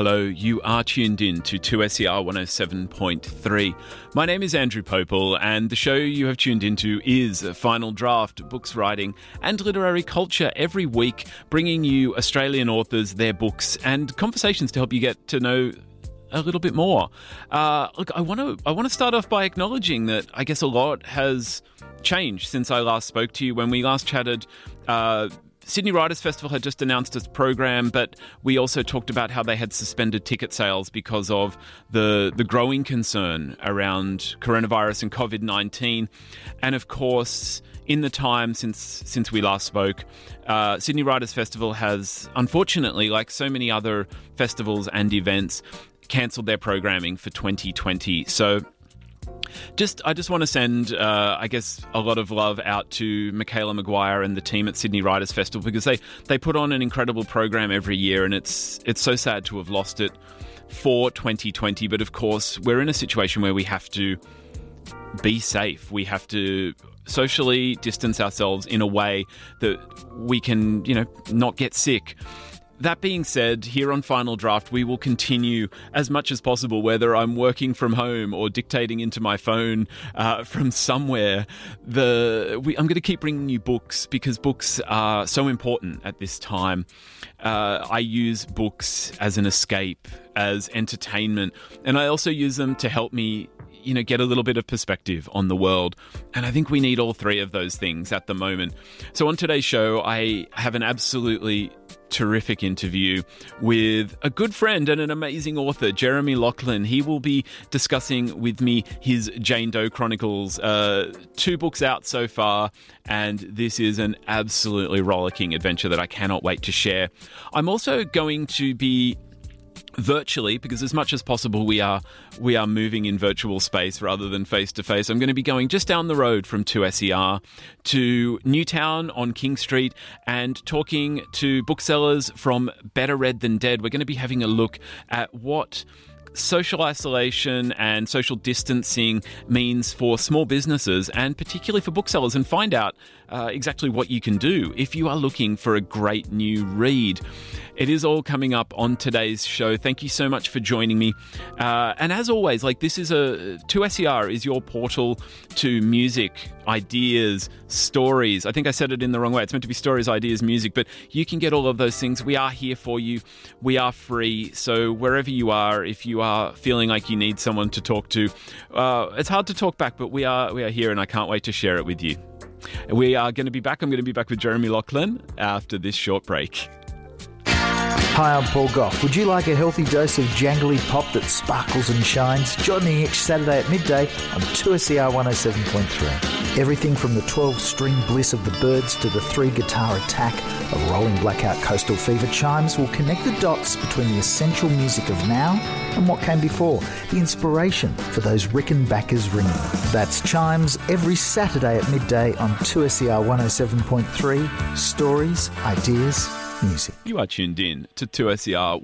Hello, you are tuned in to 2SER 107.3. My name is Andrew Popel, and the show you have tuned into is Final Draft, books, writing and literary culture every week, bringing you Australian authors, their books and conversations to help you get to know a little bit more. Look, I want to start off by acknowledging that I guess a lot has changed since I last spoke to you. When we last chatted, Sydney Writers Festival had just announced its program, but we also talked about how they had suspended ticket sales because of the growing concern around coronavirus and COVID-19. And of course, in the time since we last spoke, Sydney Writers Festival has, unfortunately, like so many other festivals and events, cancelled their programming for 2020. So I just want to send, I guess, a lot of love out to Michaela Maguire and the team at Sydney Writers Festival, because they put on an incredible program every year, and it's so sad to have lost it for 2020. But of course, we're in a situation where we have to be safe. We have to socially distance ourselves in a way that we can, not get sick. That being said, here on Final Draft, we will continue as much as possible, whether I'm working from home or dictating into my phone from somewhere. I'm going to keep bringing you books because books are so important at this time. I use books as an escape, as entertainment, and I also use them to help me get a little bit of perspective on the world. And I think we need all three of those things at the moment. So on today's show, I have an absolutely terrific interview with a good friend and an amazing author, Jeremy Laughlin. He will be discussing with me his Jane Doe Chronicles, 2 books out so far, and this is an absolutely rollicking adventure that I cannot wait to share. I'm also going to be virtually, because as much as possible we are moving in virtual space rather than face to face. I'm going to be going just down the road from 2SER to Newtown on King Street and talking to booksellers from Better Read Than Dead. We're going to be having a look at what social isolation and social distancing means for small businesses, and particularly for booksellers, and find out exactly what you can do if you are looking for a great new read. It is all coming up on today's show. Thank you so much for joining me. And as always, this is 2SER is your portal to music, ideas, stories. I think I said it in the wrong way. It's meant to be stories, ideas, music, but you can get all of those things. We are here for you. We are free. So wherever you are, if you are feeling like you need someone to talk to, it's hard to talk back, but we are here, and I can't wait to share it with you. We are going to be back. I'm going to be back with Jeremy Laughlin after this short break. Hi, I'm Paul Gough. Would you like a healthy dose of jangly pop that sparkles and shines? Join me each Saturday at midday on 2SER 107.3. Everything from the 12-string bliss of the Byrds to the 3-guitar attack of rolling blackout coastal fever, Chimes will connect the dots between the essential music of now and what came before, the inspiration for those Rickenbackers ringing. That's Chimes every Saturday at midday on 2SER 107.3. Stories, ideas, music. You are tuned in to 2SER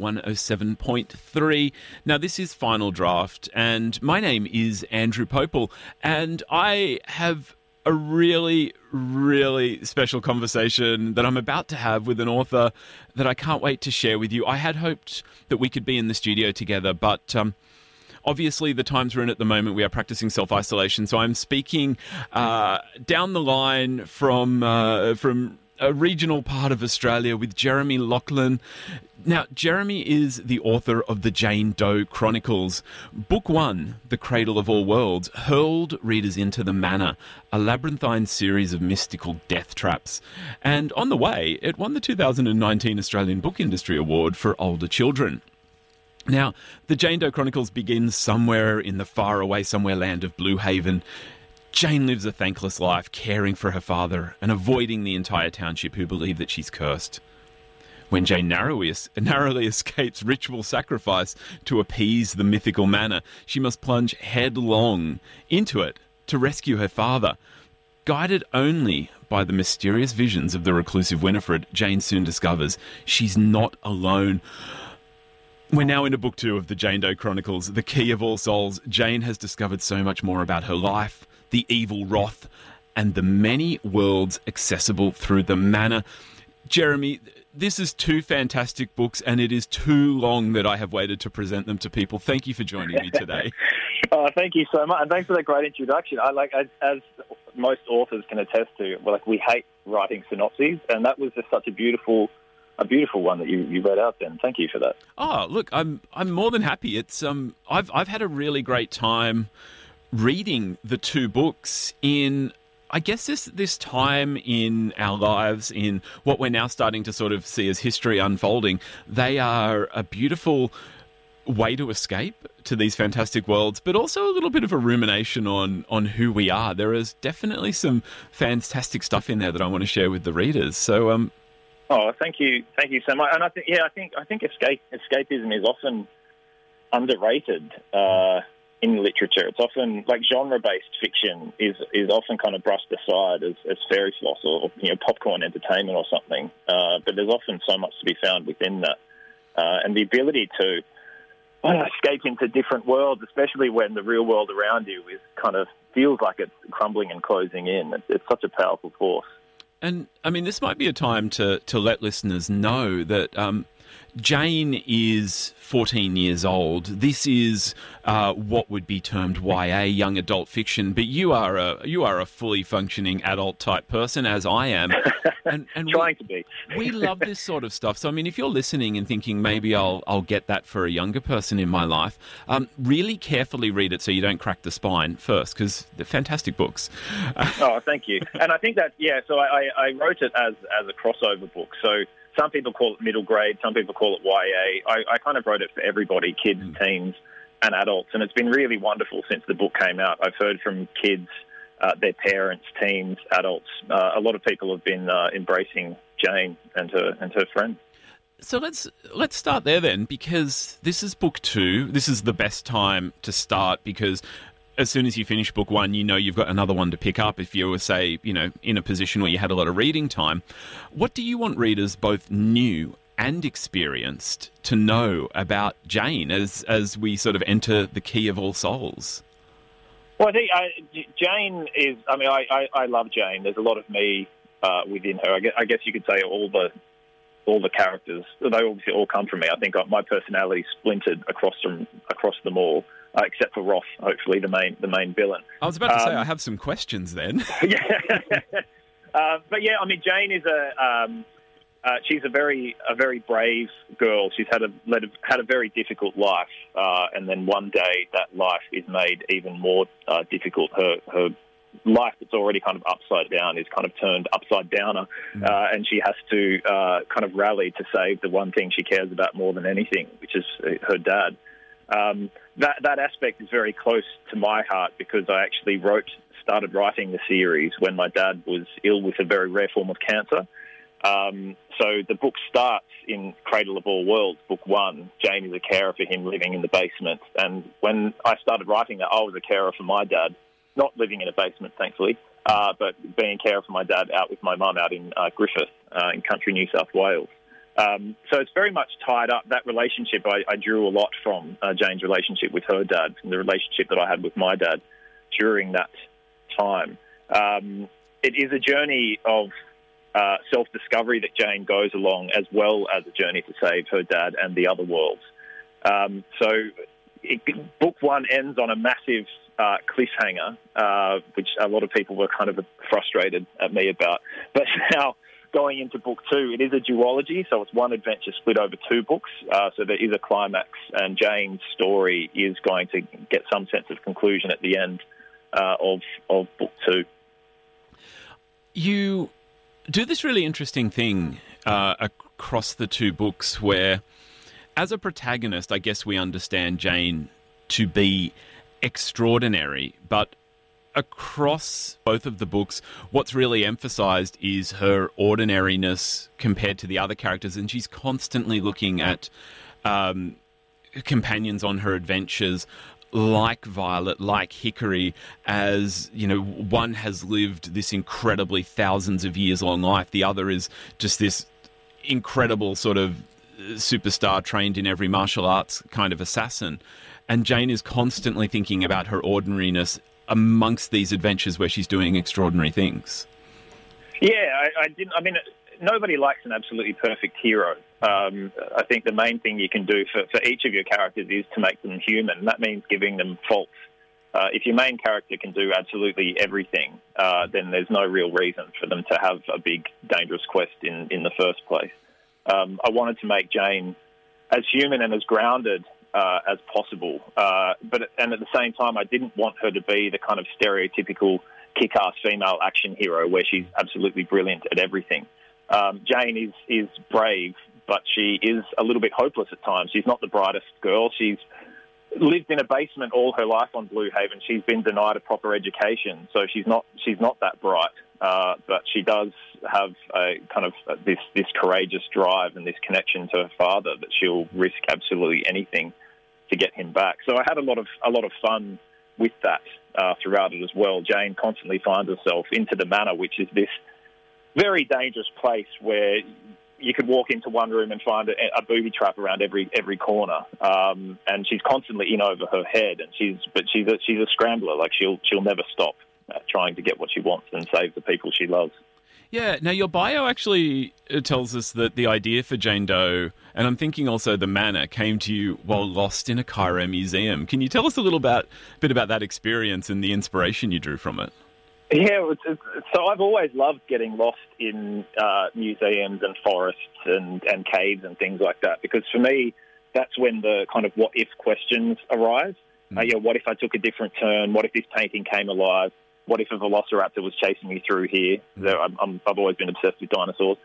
107.3. Now, this is Final Draft, and my name is Andrew Popel, and I have a really, really special conversation that I'm about to have with an author that I can't wait to share with you. I had hoped that we could be in the studio together, but obviously, the times we're in at the moment, we are practicing self-isolation, so I'm speaking down the line from a regional part of Australia with Jeremy Laughlin. Now, Jeremy is the author of the Jane Doe Chronicles. Book 1, The Cradle of All Worlds, hurled readers into the Manor, a labyrinthine series of mystical death traps. And on the way, it won the 2019 Australian Book Industry Award for Older Children. Now, the Jane Doe Chronicles begins somewhere in the faraway somewhere land of Blue Haven. Jane lives a thankless life, caring for her father and avoiding the entire township who believe that she's cursed. When Jane narrowly escapes ritual sacrifice to appease the mythical manor, she must plunge headlong into it to rescue her father. Guided only by the mysterious visions of the reclusive Winifred, Jane soon discovers she's not alone. We're now into Book 2 of the Jane Doe Chronicles, The Key of All Souls. Jane has discovered so much more about her life, the evil wrath, and the many worlds accessible through the manor. Jeremy, this is two fantastic books, and it is too long that I have waited to present them to people. Thank you for joining me today. Thank you so much, and thanks for that great introduction. As most authors can attest to, we hate writing synopses, and that was just such a beautiful one that you read out then. Thank you for that. Oh, look, I'm more than happy. It's I've had a really great time reading the two books in, I guess, this time in our lives, in what we're now starting to sort of see as history unfolding. They are a beautiful way to escape to these fantastic worlds, but also a little bit of a rumination on who we are. There is definitely some fantastic stuff in there that I want to share with the readers. So, thank you so much. And I think escapism is often underrated in literature. It's often genre-based fiction is often kind of brushed aside as fairy floss or popcorn entertainment or something. But there's often so much to be found within that, and the ability to escape into different worlds, especially when the real world around you is kind of feels like it's crumbling and closing in. It's such a powerful force. And, I mean, this might be a time to let listeners know that Jane is 14 years old. This is what would be termed YA, young adult fiction, but you are a fully functioning adult type person, as I am. And trying to be. We love this sort of stuff. So, I mean, if you're listening and thinking maybe I'll get that for a younger person in my life, really carefully read it so you don't crack the spine first, because they're fantastic books. Thank you. And I think that, so I wrote it as a crossover book. So some people call it middle grade, some people call it YA. I kind of wrote it for everybody, kids, teens, and adults. And it's been really wonderful since the book came out. I've heard from kids, their parents, teens, adults. A lot of people have been embracing Jane and her friends. So let's start there then, because this is book 2. This is the best time to start, because as soon as you finish book 1, you've got another one to pick up if you were, say, in a position where you had a lot of reading time. What do you want readers, both new and experienced, to know about Jane as we sort of enter the Key of All Souls? Well, I think Jane is, I love Jane. There's a lot of me within her. I guess you could say all the characters, they obviously all come from me. I think my personality splintered across them all. Except for Roth, hopefully the main villain. I was about to say I have some questions then. But yeah, I mean, Jane is she's a very brave girl. She's had a very difficult life, and then one day that life is made even more difficult. Her life that's already kind of upside down is kind of turned upside downer, and she has to kind of rally to save the one thing she cares about more than anything, which is her dad. That aspect is very close to my heart because I actually started writing the series when my dad was ill with a very rare form of cancer. So the book starts in Cradle of All Worlds, book 1. Jane is a carer for him living in the basement. And when I started writing that, I was a carer for my dad, not living in a basement, thankfully, but being a carer for my dad out with my mum out in Griffith in country New South Wales. So it's very much tied up. That relationship, I drew a lot from Jane's relationship with her dad and the relationship that I had with my dad during that time. It is a journey of self-discovery that Jane goes along, as well as a journey to save her dad and the other worlds. Book 1 ends on a massive cliffhanger, which a lot of people were kind of frustrated at me about. But now, going into book 2, it is a duology, so it's one adventure split over 2 books. So there is a climax, and Jane's story is going to get some sense of conclusion at the end of book 2. You do this really interesting thing across the 2 books where, as a protagonist, I guess we understand Jane to be extraordinary, but across both of the books, what's really emphasised is her ordinariness compared to the other characters, and she's constantly looking at companions on her adventures like Violet, like Hickory, as, one has lived this incredibly thousands of years long life. The other is just this incredible sort of superstar trained in every martial arts kind of assassin. And Jane is constantly thinking about her ordinariness amongst these adventures where she's doing extraordinary things. Yeah, I didn't. I mean, nobody likes an absolutely perfect hero. I think the main thing you can do for each of your characters is to make them human. That means giving them faults. If your main character can do absolutely everything, then there's no real reason for them to have a big, dangerous quest in the first place. I wanted to make Jane as human and as grounded as possible. And at the same time, I didn't want her to be the kind of stereotypical kick-ass female action hero where she's absolutely brilliant at everything. Jane is brave, but she is a little bit hopeless at times. She's not the brightest girl. She's lived in a basement all her life on Blue Haven. She's been denied a proper education, so she's not that bright. But she does have a kind of this courageous drive and this connection to her father that she'll risk absolutely anything to get him back. So I had a lot of fun with that throughout it as well. Jane constantly finds herself into the Manor, which is this very dangerous place where you could walk into one room and find a booby trap around every corner, and she's constantly in over her head. And she's a scrambler. Like she'll never stop trying to get what she wants and save the people she loves. Yeah. Now, your bio actually tells us that the idea for Jane Doe, and I'm thinking also the Manor, came to you while lost in a Cairo museum. Can you tell us a bit about that experience and the inspiration you drew from it? Yeah, so I've always loved getting lost in museums and forests and caves and things like that, because for me, that's when the kind of what-if questions arise. What if I took a different turn? What if this painting came alive? What if a velociraptor was chasing me through here? I've always been obsessed with dinosaurs.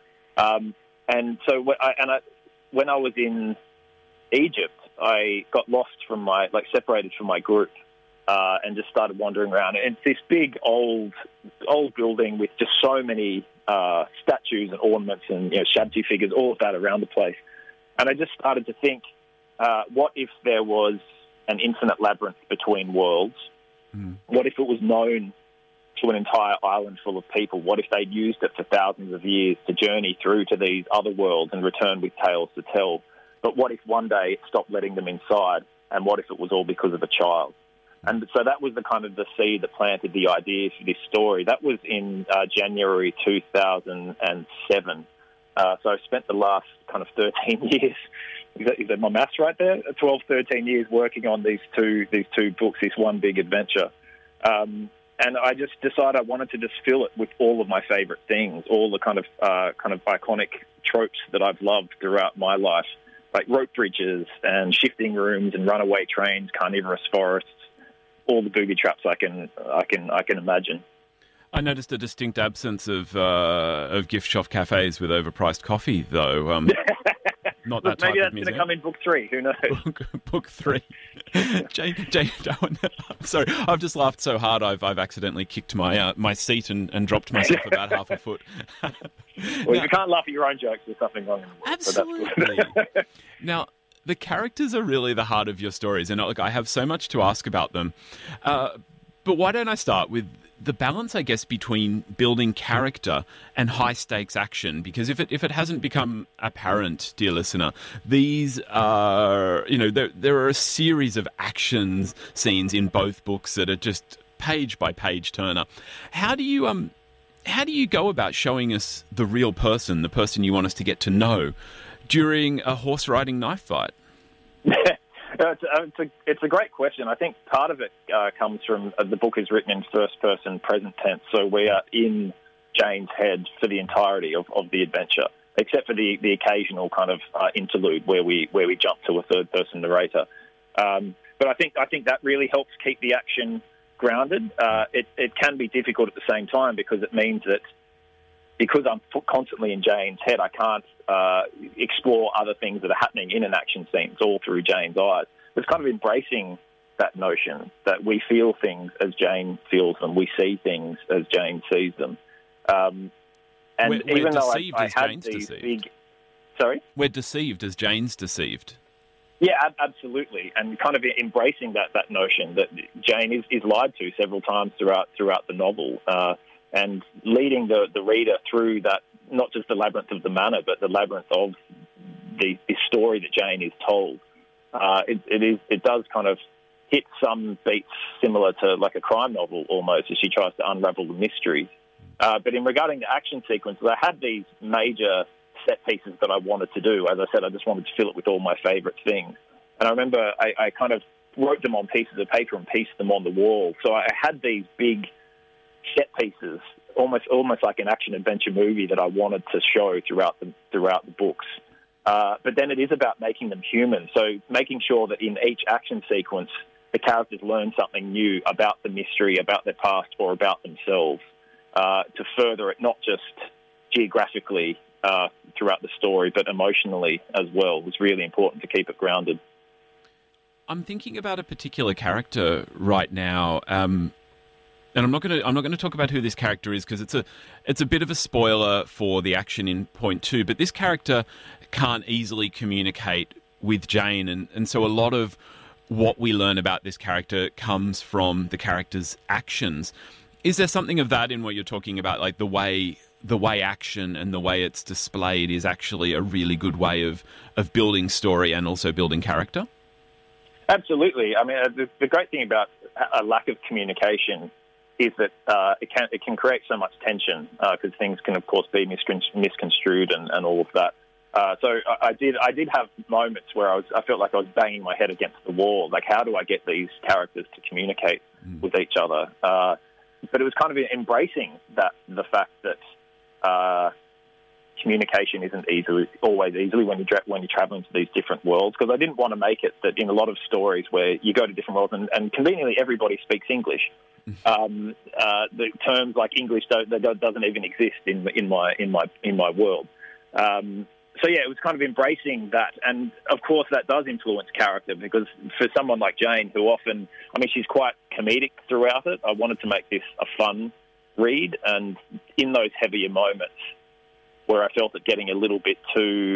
And so when I was in Egypt, I got lost separated from my group. And just started wandering around. And it's this big old building with just so many statues and ornaments and Shabti figures, all of that around the place. And I just started to think, what if there was an infinite labyrinth between worlds? What if it was known to an entire island full of people? What if they'd used it for thousands of years to journey through to these other worlds and return with tales to tell? But what if one day it stopped letting them inside? And what if it was all because of a child? And so that was the kind of the seed that planted the idea for this story. That was in January 2007. So I spent the last kind of 13 years, is that my maths right there? 12, 13 years working on these two books, this one big adventure. And I just decided I wanted to just fill it with all of my favourite things, all the kind of iconic tropes that I've loved throughout my life, like rope bridges and shifting rooms and runaway trains, carnivorous forests, all the booby traps I can imagine. I noticed a distinct absence of gift shop cafes with overpriced coffee, though. Not that type maybe of that's museum. going to come in book 3. Who knows? Book 3. Jane, I'm sorry. I've just laughed so hard I've accidentally kicked my seat and dropped myself about half a foot. Well, if you can't laugh at your own jokes, there's something wrong in the world. Absolutely. So now, the characters are really the heart of your stories, and I have so much to ask about them. But why don't I start with the balance, I guess, between building character and high-stakes action? Because if it hasn't become apparent, dear listener, these are, there are a series of action scenes in both books that are just page-by-page turner. How do you go about showing us the real person, the person you want us to get to know, during a horse-riding knife fight? It's a great question. I think part of it comes from the book is written in first-person present tense, so we are in Jane's head for the entirety of the adventure, except for the occasional kind of interlude where we jump to a third-person narrator. But I think that really helps keep the action grounded. It can be difficult at the same time because it means that because I'm constantly in Jane's head, I can't explore other things that are happening in an action scene. It's all through Jane's eyes. It's kind of embracing that notion that we feel things as Jane feels them, we see things as Jane sees them. And we're even though deceived I as had Jane's these deceived. big... Sorry? We're deceived as Jane's deceived. Yeah, absolutely, and kind of embracing that notion that Jane is lied to several times throughout the novel, and leading the reader through that, not just the labyrinth of the manor, but the labyrinth of the story that Jane is told. It does kind of hit some beats similar to like a crime novel almost, as she tries to unravel the mysteries. But in regarding the action sequences, I had these major set pieces that I wanted to do. As I said, I just wanted to fill it with all my favourite things. And I remember I kind of wrote them on pieces of paper and pieced them on the wall. So I had these big set pieces, almost like an action-adventure movie that I wanted to show throughout the books. But then it is about making them human. So making sure that in each action sequence, the characters learn something new about the mystery, about their past, or about themselves, to further it not just geographically throughout the story, but emotionally as well. It was really important to keep it grounded. I'm thinking about a particular character right now, and I'm not going to talk about who this character is because it's a bit of a spoiler for the action in point 2. But this character can't easily communicate with Jane, and so a lot of what we learn about this character comes from the character's actions. Is there something of that in what you're talking about, like the way action and the way it's displayed is actually a really good way of building story and also building character? Absolutely. I mean, the great thing about a lack of communication is that it can create so much tension because things can, of course, be misconstrued and all of that. So I did have moments where I felt like I was banging my head against the wall. Like, how do I get these characters to communicate with each other? But it was kind of embracing the fact that communication isn't always easy when you travel into these different worlds. Because I didn't want to make it that in a lot of stories where you go to different worlds and conveniently everybody speaks English. The terms like English doesn't even exist in my world. So yeah, it was kind of embracing that, and of course that does influence character because for someone like Jane, who often, I mean, she's quite comedic throughout it. I wanted to make this a fun read, and in those heavier moments where I felt it getting a little bit too,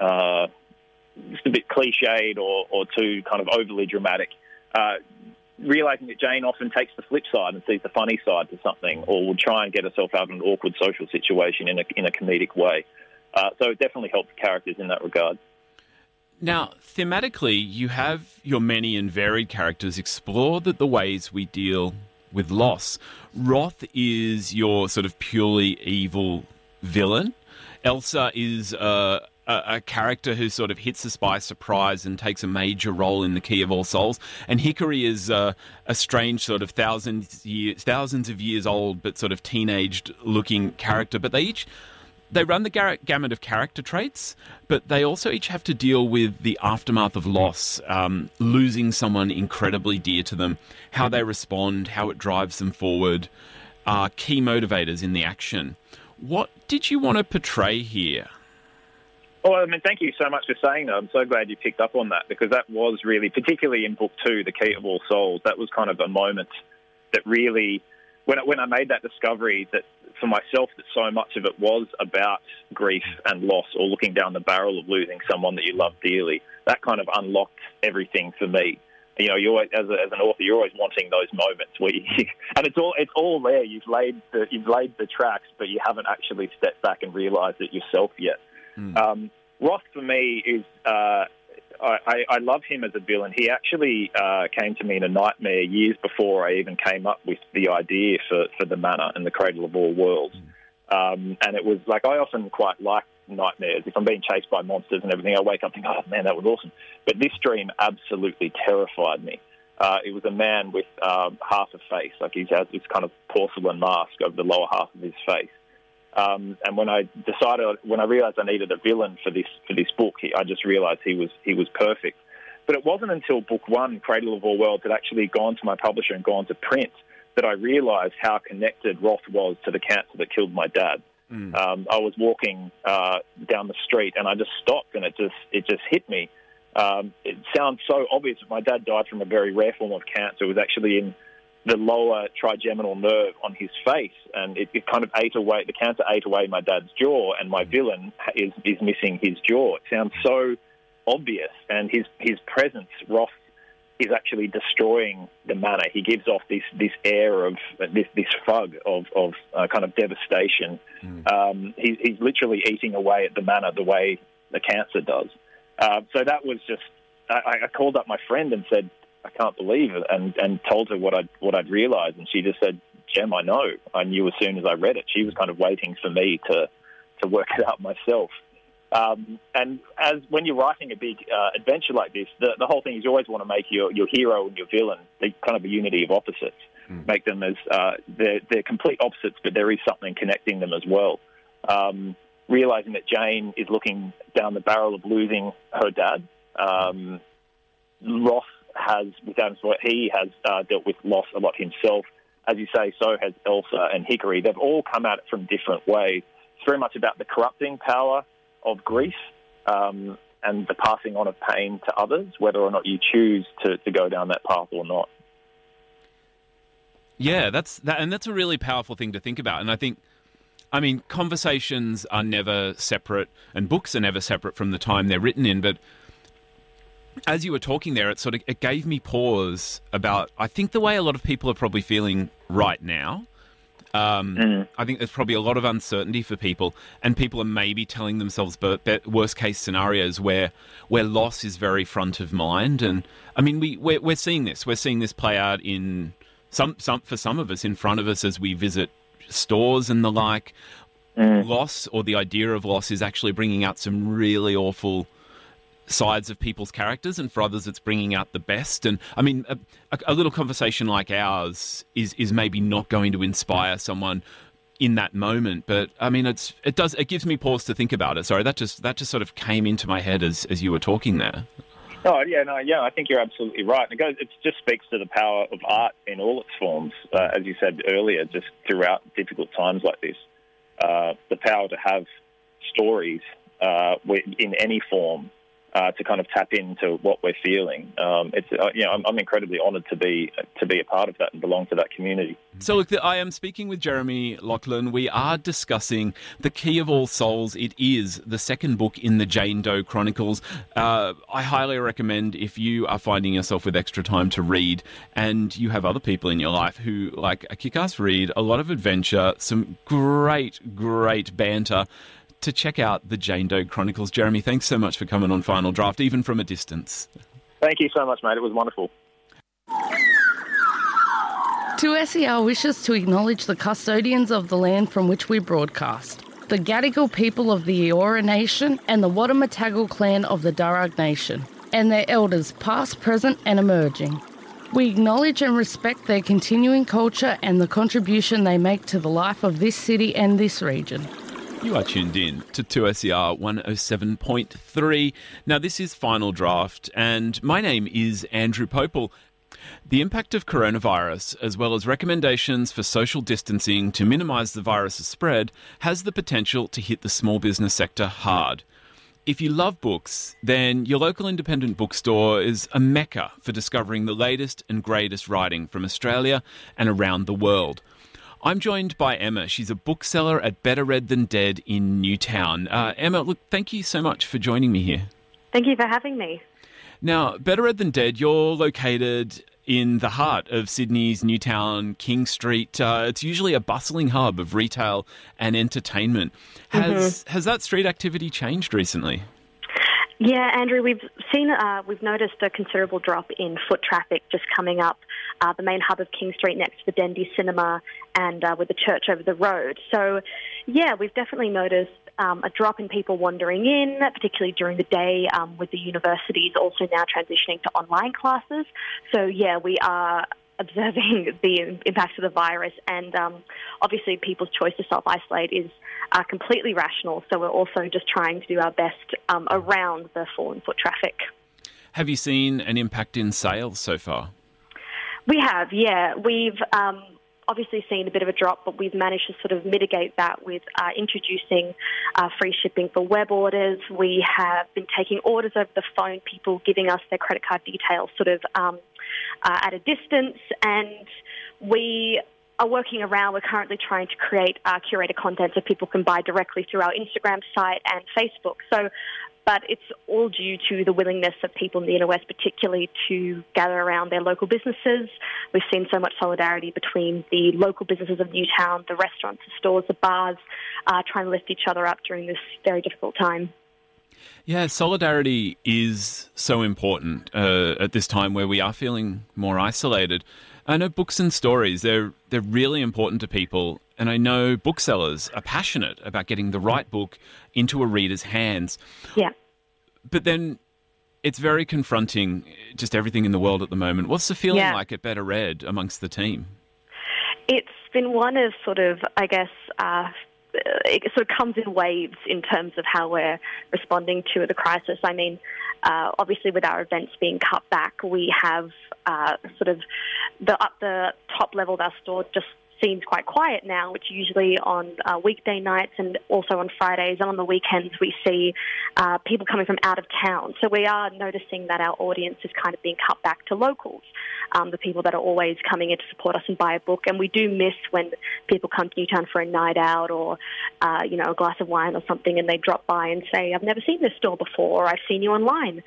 just a bit cliched or too kind of overly dramatic, realising that Jane often takes the flip side and sees the funny side to something, or will try and get herself out of an awkward social situation in a comedic way. So it definitely helps characters in that regard. Now, thematically, you have your many and varied characters explore the ways we deal with loss. Roth is your sort of purely evil villain. Elsa is a character who sort of hits us by surprise and takes a major role in the Key of All Souls. And Hickory is a strange sort of thousands of years old but sort of teenaged-looking character. But they run the gamut of character traits, but they also each have to deal with the aftermath of loss, losing someone incredibly dear to them, how they respond, how it drives them forward, are key motivators in the action. What did you want to portray here? Well, I mean, thank you so much for saying that. I'm so glad you picked up on that because that was really, particularly in Book 2, The Key of All Souls, that was kind of a moment that really, when I made that discovery that for myself that so much of it was about grief and loss or looking down the barrel of losing someone that you love dearly, that kind of unlocked everything for me. You know, you always, as an author, you're always wanting those moments where and it's all there. You've laid the tracks, but you haven't actually stepped back and realised it yourself yet. Roth for me is I love him as a villain. He actually came to me in a nightmare years before I even came up with the idea for the Manor and the Cradle of All Worlds. And it was like, I often quite like nightmares. If I'm being chased by monsters and everything, I wake up and think, oh man, that was awesome. But this dream absolutely terrified me. It was a man with half a face, like he has this kind of porcelain mask over the lower half of his face. And when I realised I needed a villain for this book, I just realised he was perfect. But it wasn't until Book 1, Cradle of All Worlds, had actually gone to my publisher and gone to print that I realised how connected Roth was to the cancer that killed my dad. I was walking down the street and I just stopped and it just hit me. It sounds so obvious, but my dad died from a very rare form of cancer. It was actually in the lower trigeminal nerve on his face, and it kind of ate away. The cancer ate away my dad's jaw, and my villain is missing his jaw. It sounds so obvious, and his presence, Roth, is actually destroying the Manor. He gives off this air of this fug of kind of devastation. He's literally eating away at the Manor the way the cancer does. So that was just. I called up my friend and said, I can't believe it, and told her what I'd realised, and she just said, Gem, I know. I knew as soon as I read it. She was kind of waiting for me to work it out myself. And as when you're writing a big adventure like this, the whole thing is you always want to make your hero and your villain the kind of a unity of opposites. Make them as they're complete opposites, but there is something connecting them as well. Realizing that Jane is looking down the barrel of losing her dad. Ross has, with Adam's voice, he has dealt with loss a lot himself. As you say, so has Elsa and Hickory. They've all come at it from different ways. It's very much about the corrupting power of grief and the passing on of pain to others, whether or not you choose to go down that path or not. Yeah, that's a really powerful thing to think about. And I mean, conversations are never separate and books are never separate from the time they're written in. But as you were talking there, it gave me pause about, I think, the way a lot of people are probably feeling right now. I think there's probably a lot of uncertainty for people, and people are maybe telling themselves worst case scenarios where loss is very front of mind. And I mean, we're seeing this. We're seeing this play out in for some of us, in front of us as we visit stores and the like. Loss, or the idea of loss, is actually bringing out some really awful sides of people's characters, and for others it's bringing out the best. And I mean, a little conversation like ours is maybe not going to inspire someone in that moment, but I mean, it gives me pause to think about it. Sorry, that just sort of came into my head as you were talking there. Oh, yeah, I think you're absolutely right. It just speaks to the power of art in all its forms, as you said earlier, just throughout difficult times like this. The power to have stories in any form to kind of tap into what we're feeling. I'm incredibly honoured to be a part of that and belong to that community. So look, I am speaking with Jeremy Lachlan. We are discussing The Key of All Souls. It is the second book in the Jane Doe Chronicles. I highly recommend, if you are finding yourself with extra time to read and you have other people in your life who like a kick-ass read, a lot of adventure, some great banter, to check out the Jane Doe Chronicles. Jeremy, thanks so much for coming on Final Draft, even from a distance. Thank you so much, mate. It was wonderful. 2SER wishes to acknowledge the custodians of the land from which we broadcast, the Gadigal people of the Eora Nation and the Wadamatagal clan of the Darug Nation, and their elders past, present and emerging. We acknowledge and respect their continuing culture and the contribution they make to the life of this city and this region. You are tuned in to 2SER 107.3. Now, this is Final Draft, and my name is Andrew Popel. The impact of coronavirus, as well as recommendations for social distancing to minimise the virus's spread, has the potential to hit the small business sector hard. If you love books, then your local independent bookstore is a mecca for discovering the latest and greatest writing from Australia and around the world. I'm joined by Emma. She's a bookseller at Better Read Than Dead in Newtown. Emma, look, thank you so much for joining me here. Thank you for having me. Now, Better Read Than Dead, you're located in the heart of Sydney's Newtown, King Street. It's usually a bustling hub of retail and entertainment. Has that street activity changed recently? Yeah, Andrew, we've noticed a considerable drop in foot traffic just coming up the main hub of King Street next to the Dendy Cinema and with the church over the road. So, yeah, we've definitely noticed a drop in people wandering in, particularly during the day, with the universities also now transitioning to online classes. So, yeah, we are observing the impacts of the virus, and obviously people's choice to self-isolate is completely rational, so we're also just trying to do our best around the fallen foot traffic. Have you seen an impact in sales so far? We have, yeah. We've obviously seen a bit of a drop, but we've managed to sort of mitigate that with introducing free shipping for web orders. We have been taking orders over the phone, people giving us their credit card details sort of at a distance, and we are working around. We're currently trying to create curated content so people can buy directly through our Instagram site and Facebook. But it's all due to the willingness of people in the inner west, particularly to gather around their local businesses. We've seen so much solidarity between the local businesses of Newtown, the restaurants, the stores, the bars, trying to lift each other up during this very difficult time. Yeah, solidarity is so important at this time where we are feeling more isolated. I know books and stories, they're really important to people, and I know booksellers are passionate about getting the right book into a reader's hands. Yeah. But then it's very confronting, just everything in the world at the moment. What's the feeling like at Better Read amongst the team? It's been one of sort of, I guess, it sort of comes in waves in terms of how we're responding to the crisis. I mean, obviously with our events being cut back, we have sort of the top level of our store just seems quite quiet now, which usually on weekday nights and also on Fridays and on the weekends we see people coming from out of town. So we are noticing that our audience is kind of being cut back to locals, the people that are always coming in to support us and buy a book. And we do miss when people come to Newtown for a night out or, a glass of wine or something, and they drop by and say, I've never seen this store before, or I've seen you online.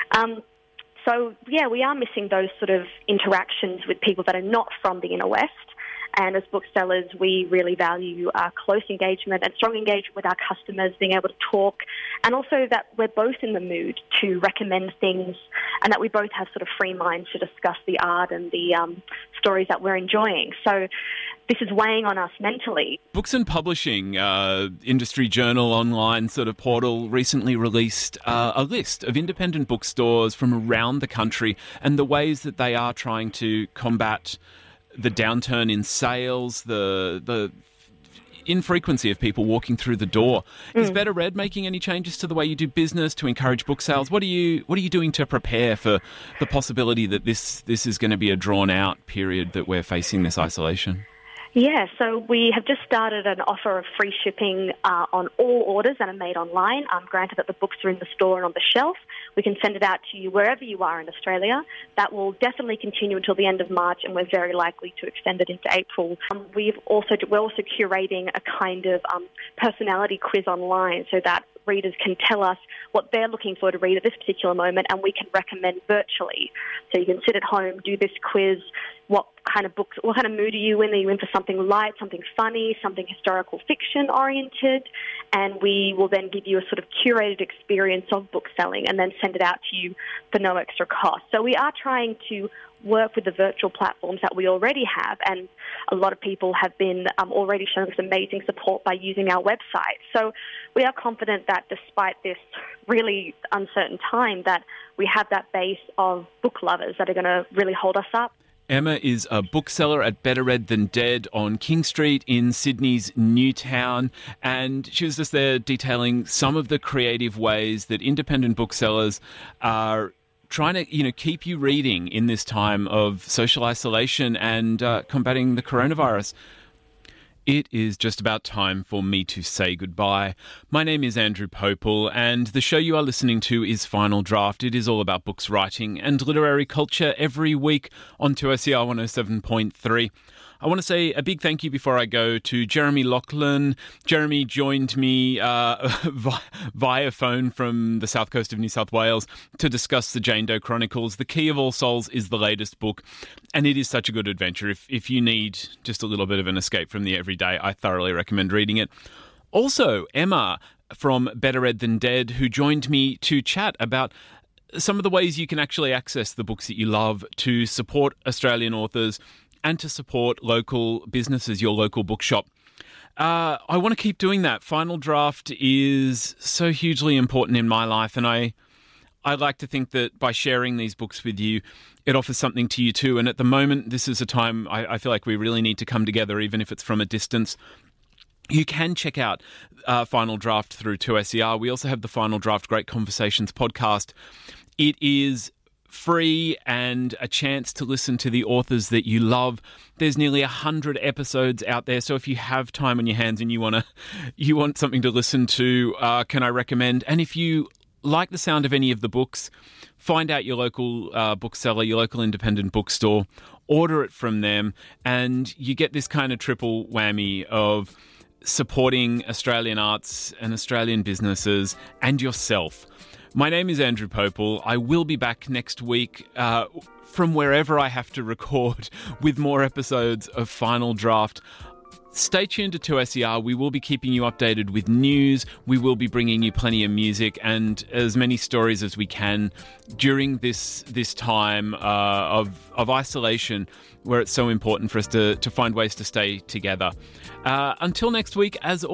So, we are missing those sort of interactions with people that are not from the inner west. And as booksellers, we really value close engagement and strong engagement with our customers, being able to talk, and also that we're both in the mood to recommend things and that we both have sort of free minds to discuss the art and the stories that we're enjoying. So this is weighing on us mentally. Books and Publishing, industry journal online sort of portal, recently released a list of independent bookstores from around the country and the ways that they are trying to combat the downturn in sales, the infrequency of people walking through the door. Is Better Read making any changes to the way you do business to encourage book sales? What are you doing to prepare for the possibility that this is going to be a drawn out period that we're facing this isolation? Yeah, so we have just started an offer of free shipping on all orders that are made online. Granted that the books are in the store and on the shelf, we can send it out to you wherever you are in Australia. That will definitely continue until the end of March, and we're very likely to extend it into April. We're also curating a kind of personality quiz online so that readers can tell us what they're looking for to read at this particular moment, and we can recommend virtually. So you can sit at home, do this quiz. What kind of books, what kind of mood are you in? Are you in for something light, something funny, something historical fiction oriented? And we will then give you a sort of curated experience of book selling and then send it out to you for no extra cost. So we are trying to work with the virtual platforms that we already have, and a lot of people have been already showing us amazing support by using our website. So we are confident that despite this really uncertain time, that we have that base of book lovers that are going to really hold us up. Emma is a bookseller at Better Read Than Dead on King Street in Sydney's Newtown, and she was just there detailing some of the creative ways that independent booksellers are trying to, keep you reading in this time of social isolation and combating the coronavirus. It is just about time for me to say goodbye. My name is Andrew Popel, and the show you are listening to is Final Draft. It is all about books, writing and literary culture every week on 2SER 107.3. I want to say a big thank you before I go to Jeremy Lachlan. Jeremy joined me via phone from the south coast of New South Wales to discuss the Jane Doe Chronicles. The Key of All Souls is the latest book, and it is such a good adventure. If you need just a little bit of an escape from the everyday, I thoroughly recommend reading it. Also, Emma from Better Read Than Dead, who joined me to chat about some of the ways you can actually access the books that you love to support Australian authors and to support local businesses, your local bookshop. I want to keep doing that. Final Draft is so hugely important in my life, and I like to think that by sharing these books with you, it offers something to you too. And at the moment, this is a time I feel like we really need to come together, even if it's from a distance. You can check out Final Draft through 2SER. We also have the Final Draft Great Conversations podcast. It is free and a chance to listen to the authors that you love. There's nearly 100 episodes out there, so if you have time on your hands and you want something to listen to, can I recommend? And if you like the sound of any of the books, find out your local bookseller, your local independent bookstore, order it from them, and you get this kind of triple whammy of supporting Australian arts and Australian businesses and yourself. My name is Andrew Popel. I will be back next week from wherever I have to record with more episodes of Final Draft. Stay tuned to 2SER. We will be keeping you updated with news. We will be bringing you plenty of music and as many stories as we can during this time of isolation, where it's so important for us to find ways to stay together. Until next week, as